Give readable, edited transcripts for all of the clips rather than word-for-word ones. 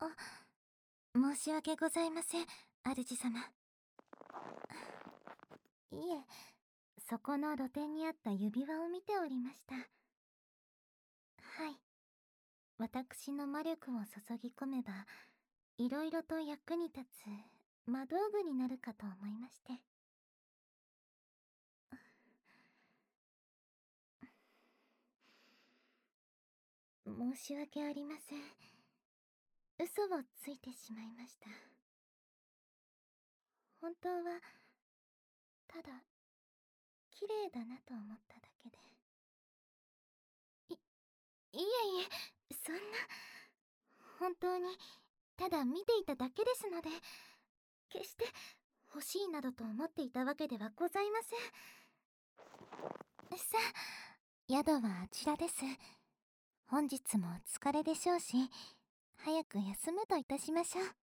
申し訳ございません、主様。いえ、そこの露店にあった指輪を見ておりました。はい。私の魔力を注ぎ込めば、いろいろと役に立つ魔道具になるかと思いまして。申し訳ありません。嘘をついてしまいました。本当は、ただ、綺麗だなと思っただけで。いえいえ、そんな。本当に、ただ見ていただけですので、決して欲しいなどと思っていたわけではございません。さあ、宿はあちらです。本日もお疲れでしょうし、早く休むといたしましょう。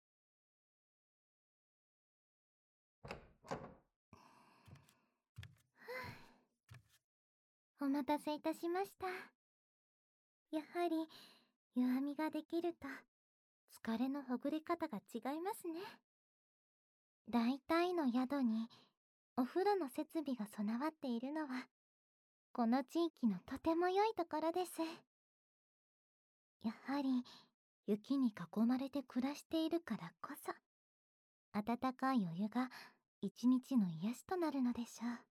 お待たせいたしました。やはり湯あみができると疲れのほぐれ方が違いますね。大体の宿にお風呂の設備が備わっているのはこの地域のとても良いところです。やはり雪に囲まれて暮らしているからこそ温かいお湯が一日の癒しとなるのでしょう。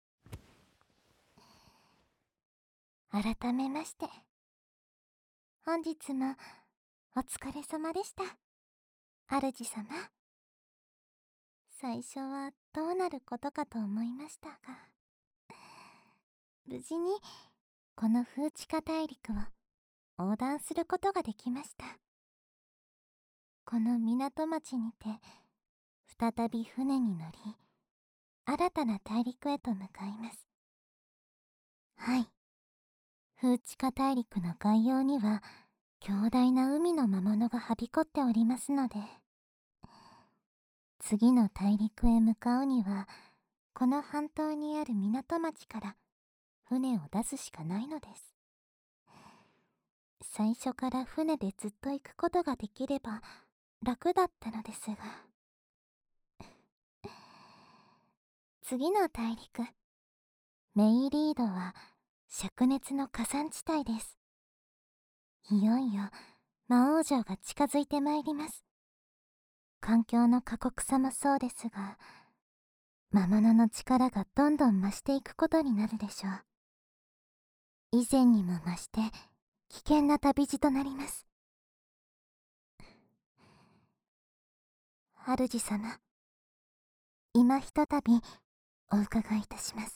改めまして本日もお疲れ様でした、主様。最初はどうなることかと思いましたが、無事にこの風地下大陸を横断することができました。この港町にて再び船に乗り新たな大陸へと向かいます。はい、風地下大陸の外洋には強大な海の魔物がはびこっておりますので、次の大陸へ向かうにはこの半島にある港町から船を出すしかないのです。最初から船でずっと行くことができれば楽だったのですが、次の大陸メイリードは灼熱の火山地帯です。いよいよ魔王城が近づいてまいります。環境の過酷さもそうですが、魔物の力がどんどん増していくことになるでしょう。以前にも増して危険な旅路となります。主様、今ひとたびお伺いいたします。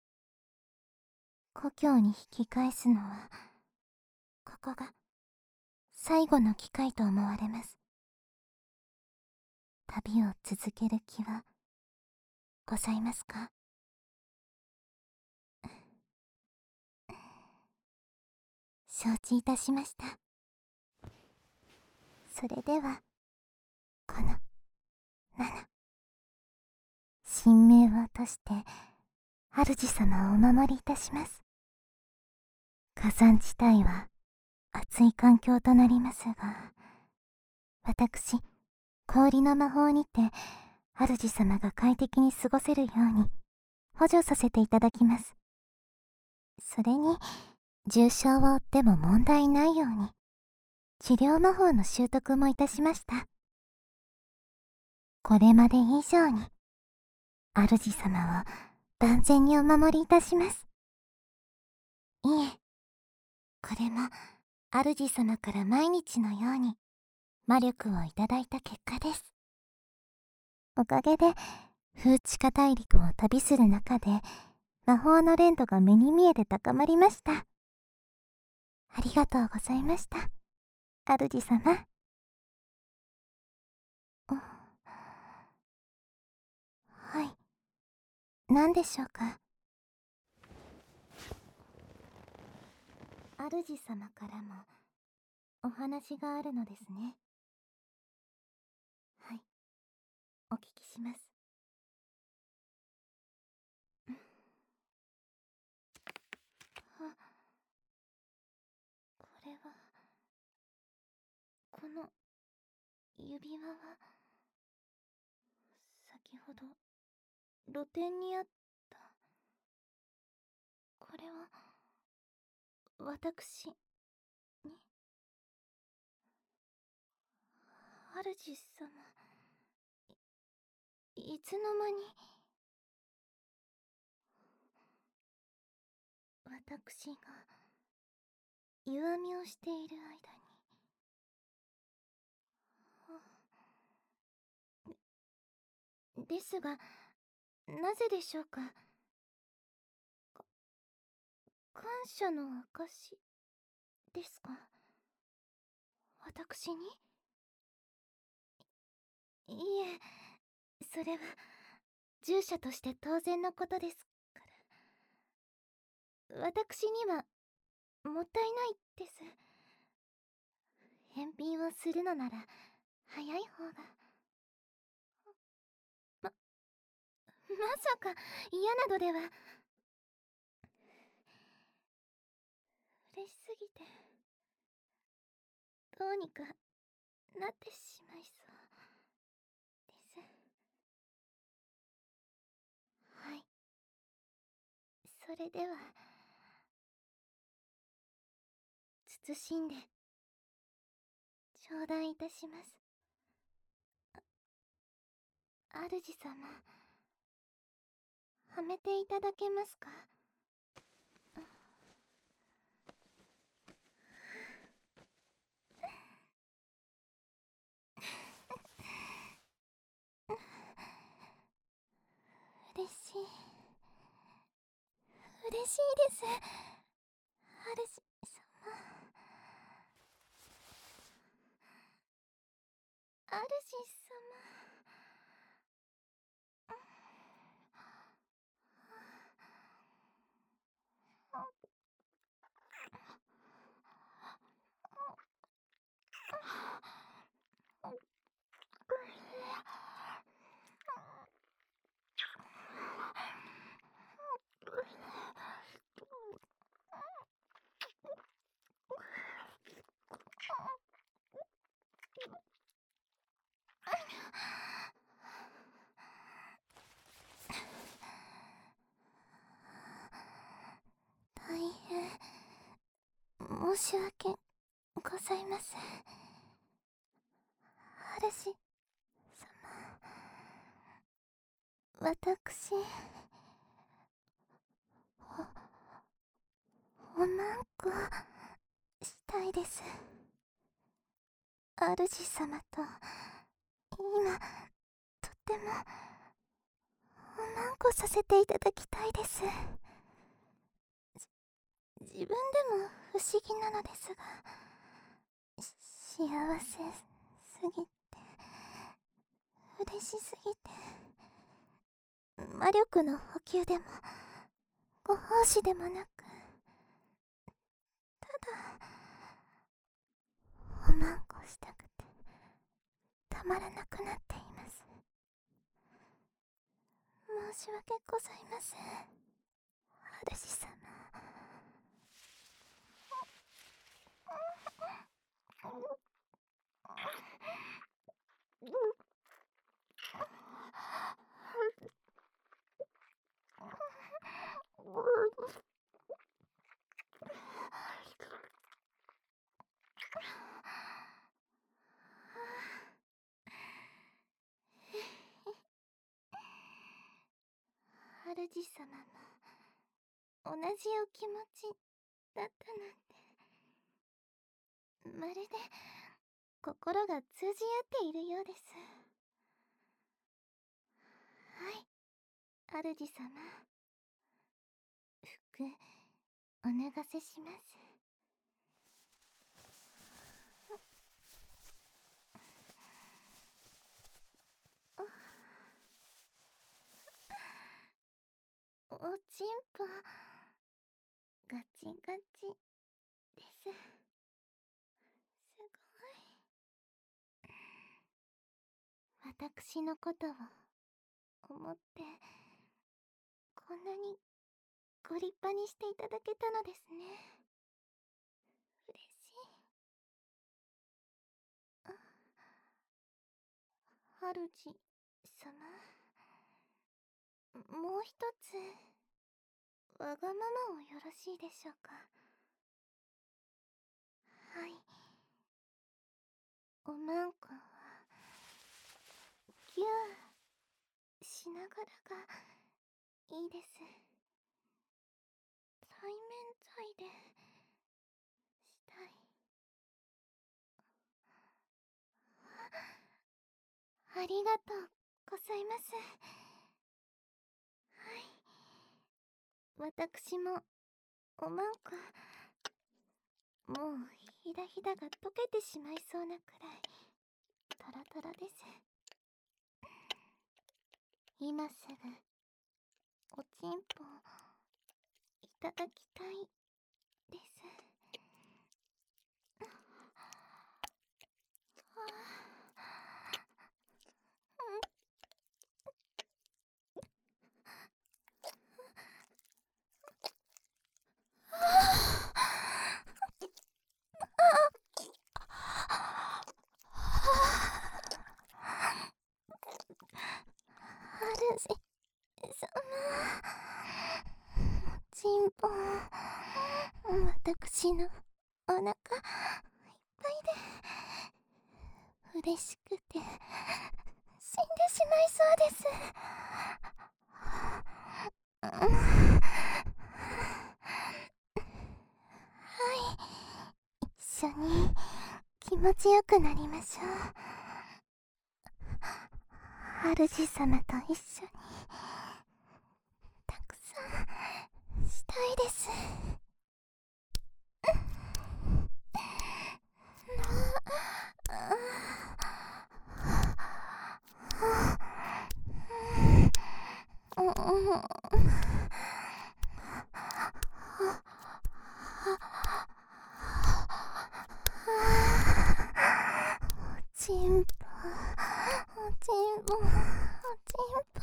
故郷に引き返すのはここが最後の機会と思われます。旅を続ける気はございますか？承知いたしました。それではこの7、神明を落として主様をお守りいたします。火山地帯は暑い環境となりますが、私氷の魔法にて主様が快適に過ごせるように補助させていただきます。それに重傷を負っても問題ないように治療魔法の習得もいたしました。これまで以上に主様を万全にお守りいたします。いえ、これも主様から毎日のように魔力をいただいた結果です。おかげで風地下大陸を旅する中で魔法の連度が目に見えて高まりました。ありがとうございました、主様。はい、何でしょうか？主様からもお話があるのですね。はい、お聞きします。これはこの指輪は先ほど露店にあった。これは私に。主様、いつの間に。私が湯あみをしている間に。ですが、なぜでしょうか。感謝の証ですか。私に。いえ、それは従者として当然のことですから。私にはもったいないです。返品をするのなら早い方が。まさか嫌などでは。嬉しすぎてどうにかなってしまいそうです。はい、それでは慎んで頂戴いたします。主様、はめていただけますか。嬉しい、嬉しいです。主様、主様。大変申し訳ございません。主様、私、おまんこしたいです。主様と今とってもおまんこさせていただきたいです。自分でも不思議なのですが、幸せすぎて、嬉しすぎて、魔力の補給でもご奉仕でもなく、ただおまんこしたくてたまらなくなっています。申し訳ございません、主様。主様も同じお気持ちだったなんて。まるで心が通じ合っているようです。はい、主様、服お脱がせします。おちんぽガチガチです。すごい。私のことを思ってこんなにご立派にしていただけたのですね。嬉しい。 主様、もう一つわがままをよろしいでしょうか。はい、おまんこはギューしながらがいいです。対面罪でしたい。ありがとうございます。はい、私もおまんこ、もうひだひだが溶けてしまいそうなくらいトロトロです。今すぐおちんぽいただきたいです。主様、ちんぽ私のお腹いっぱいで嬉しくて死んでしまいそうです。はい、一緒に気持ちよくなりましょう。主様と一緒にたくさんしたいです。ちんぽ、おちんぽ、おちんぽ、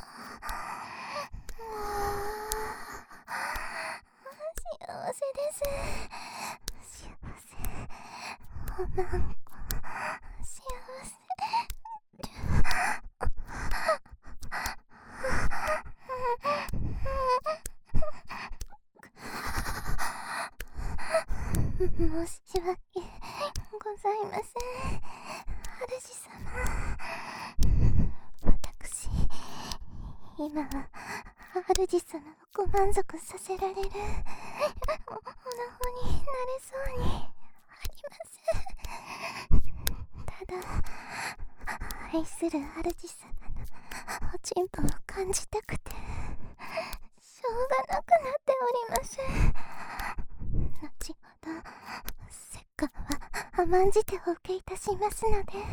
幸せです。幸せ、おまんこ、幸せ。申し訳ございません、主様。私、今は主様をご満足させられるおなほになれそうにありません。ただ、愛する主様のおちんぽを感じたくてしょうがなくなっております。後ほど折檻は甘んじてお受けいたしますので、今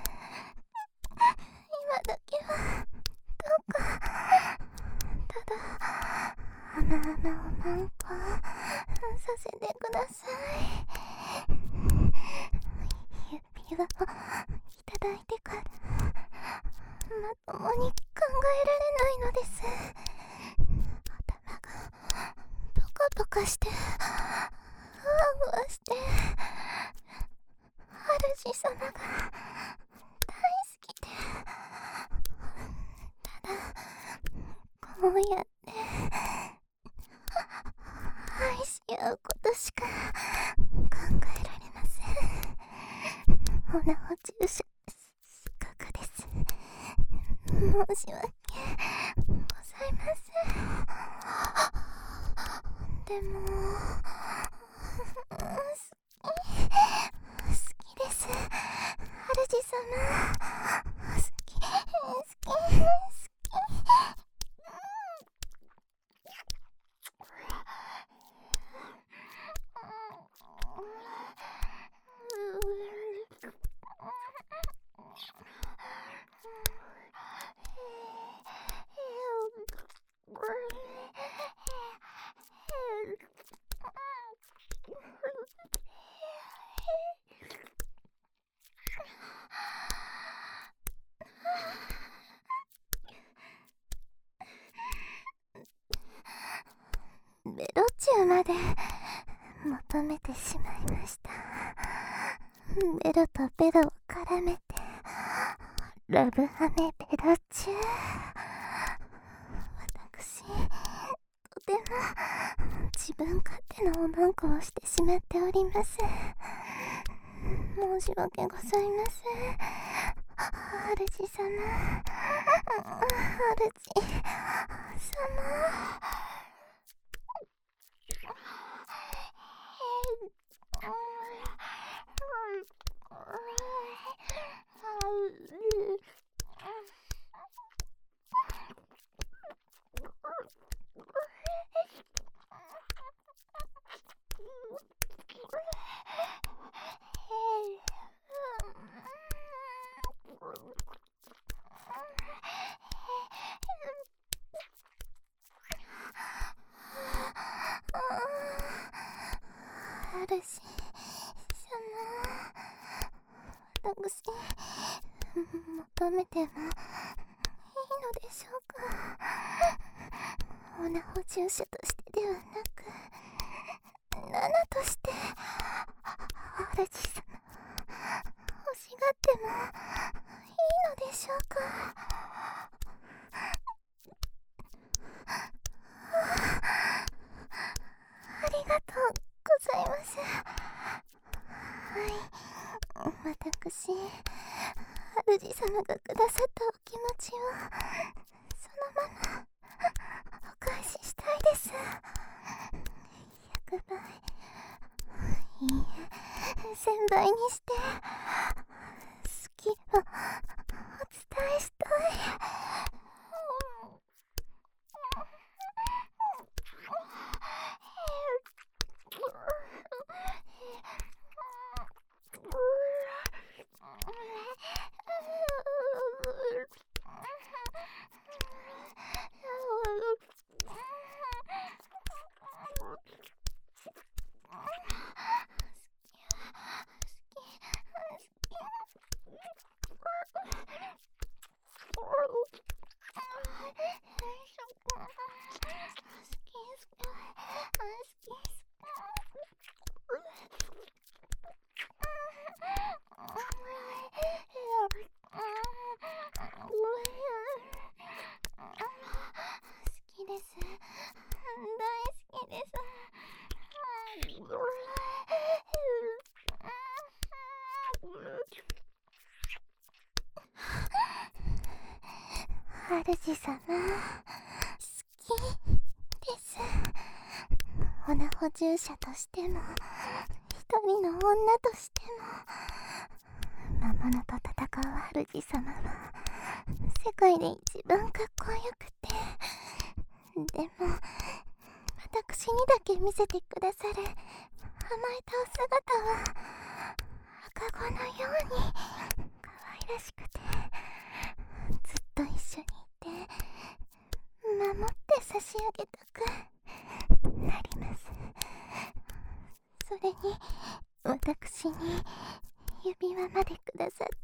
だけはどうか、ただ甘々おまんこさせてください。指輪をいただいてからまともに考えられないのです。頭がポカポカしてふわふわして、主様が大好きで、ただこうやって愛し合うことしか考えられません。おなほ注射失格です。申し訳ございません。でも好きです、主様。好き好き好き。ベロチューまで求めてしまいました。ベロとベロを絡めてラブハメペロチュ。私、とても自分勝手なおまんこをしてしまっております。申し訳ございません。主様、主様。主様、私、求めてもいいのでしょうか。オナ補充者としてではなく、ナナとして、主様、欲しがってもいいのでしょうか。ありがとうございます。はい、私、主様がくださったお気持ちをそのままお返ししたいです。100倍、いいえ、1000倍にして好きをお伝えしたい。主様、好きです。オナ補充者としても、一人の女としても、魔物と戦う主様は世界で一番かっこよくて、でも私にだけ見せてくださる甘えたお姿は赤子のように可愛らしくて、ずっと一緒にいて守って差し上げたくなります。それに私に指輪までくださって、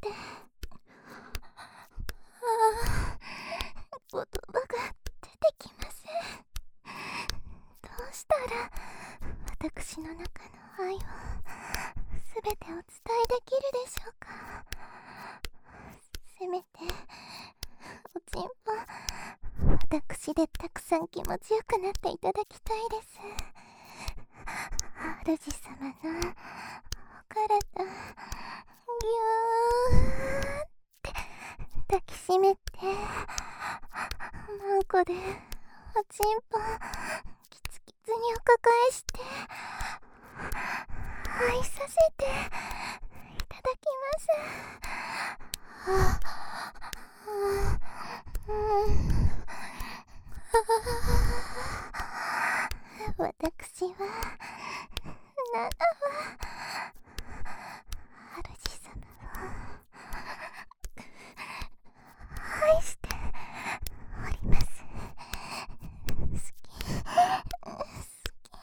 言葉が出てきません。どうしたら私の中の愛をすべてお伝えできるでしょうか。せめておちんぽ、私でたくさん気持ちよくなっていただきたいです。主様のお体、ぎゅーって抱きしめて、マンコでおちんぽキツキツにお抱えして愛させていただきます。私はナナは主様を愛しております。好き、好き。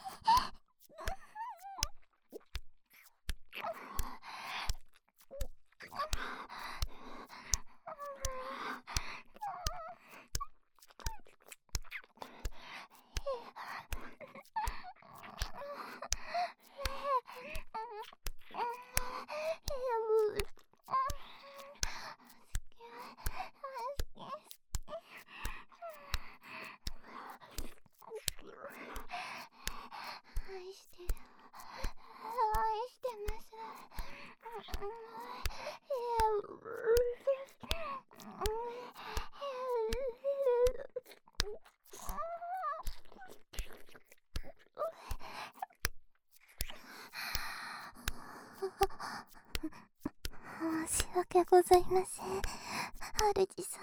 申し訳ございません、主様。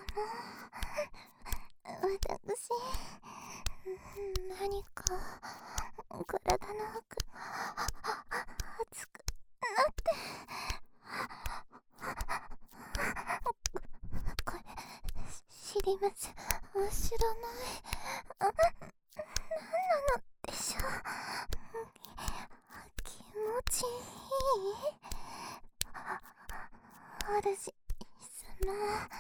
私、何か体の奥熱くなって、これ知ります。知らない。何なのでしょう。気持ちいい。主様、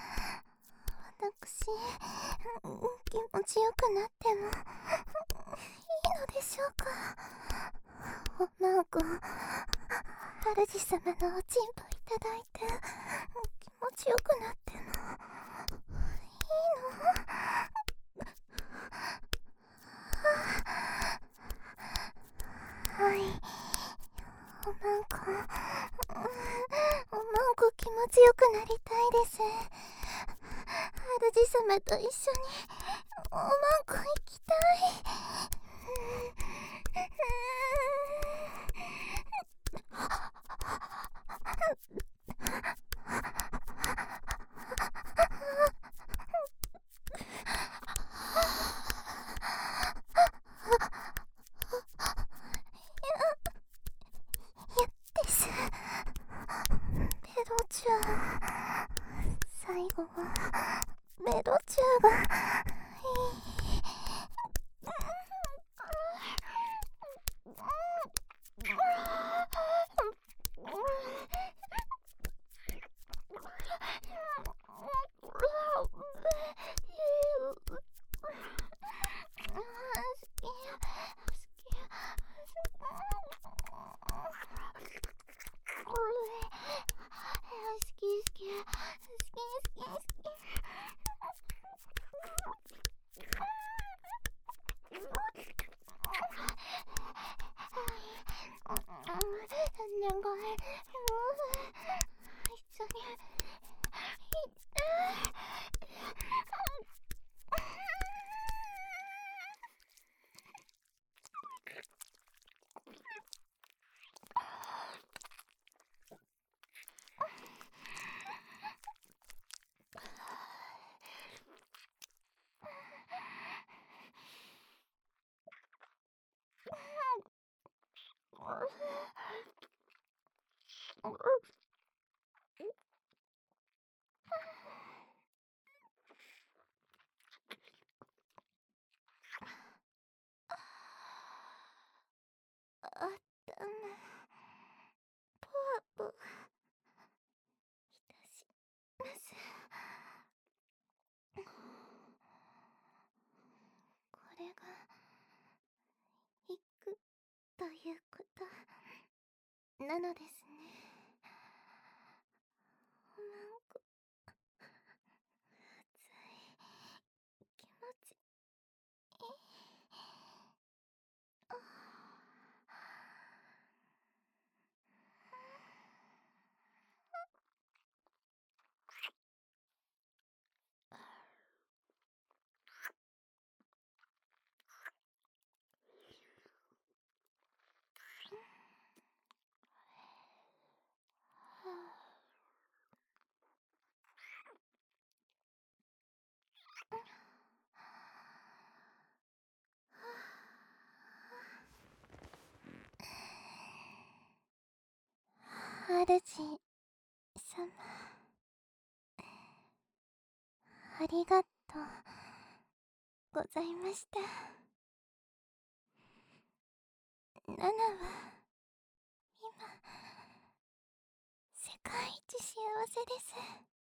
私、気持ちよくなってもいいのでしょうか。おまんこ、主様のおちんぽいただいて気持ちよくなってもいいの？はい、おまんこ、おまんこ気持ちよくなりたいです。主様と一緒におまんこ行きたい。です。メロチュア、最後はメロチュアがいい。頭、ぽわぽわいたします。これが行くということなのですね。おまんこ、熱い気持ちいい。主様、ありがとうございました。ナナは今世界一幸せです。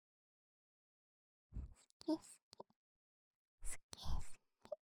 好き好き好き好き。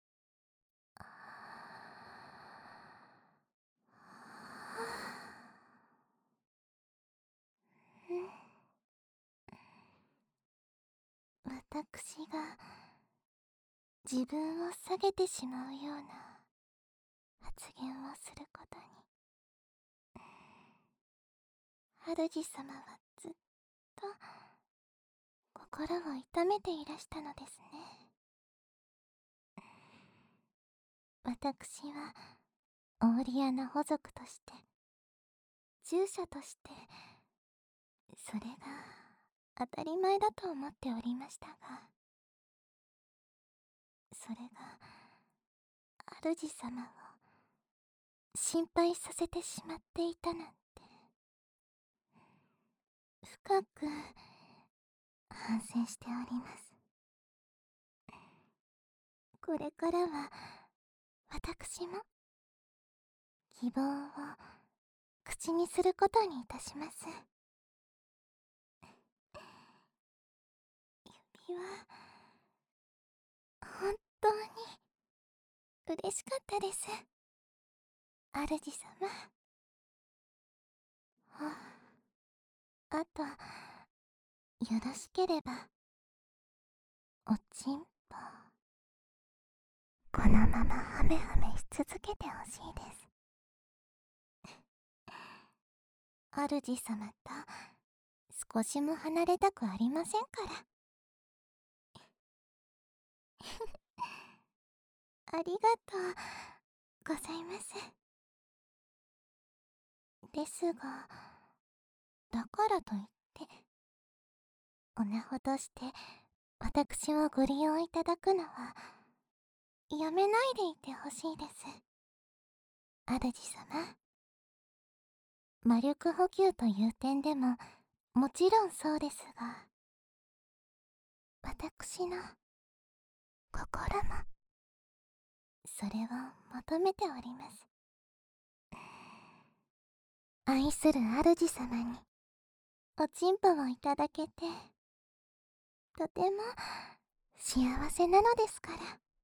私が自分を下げてしまうような発言をすることに主様はずっと心を痛めていらしたのですね。私はオーリアナ保族として、従者として、それが当たり前だと思っておりましたが、それが主様を心配させてしまっていたなんて、深く反省しております。これからは私も希望を口にすることにいたします。指輪、本当に嬉しかったです、主様。あと、よろしければおちんぽこのままハメハメし続けてほしいです。主様と少しも離れたくありませんから。ありがとうございます。ですが、だからといって女ほどして私をご利用いただくのはやめないでいてほしいです、主様。魔力補給という点でももちろんそうですが、私の心もそれを求めております。愛する主様におちんぽをいただけてとても幸せなのですから。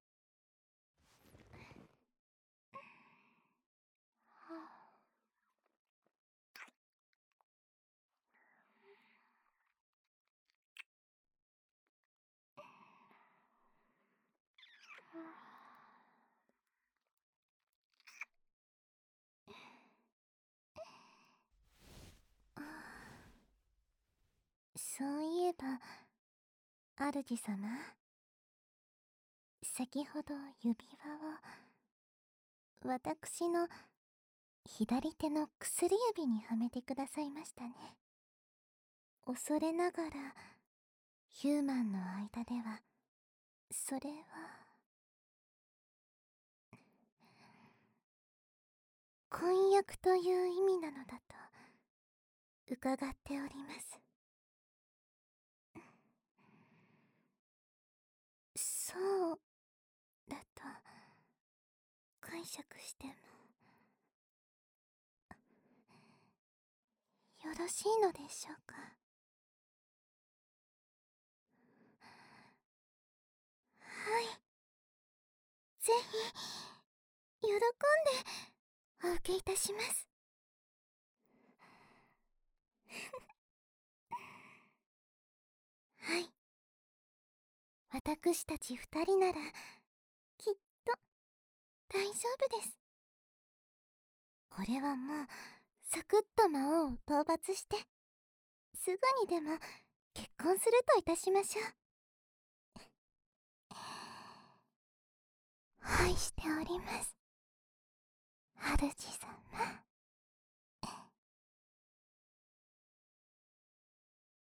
そういえば主様、先ほど指輪を私の左手の薬指にはめてくださいましたね。恐れながらヒューマンの間ではそれは婚約という意味なのだと伺っております。そうだと解釈してもよろしいのでしょうか。はい、ぜひ喜んでお受けいたします。はい、私たち二人ならきっと大丈夫です。これはもうサクッと魔王を討伐してすぐにでも結婚するといたしましょう。愛しております、主様。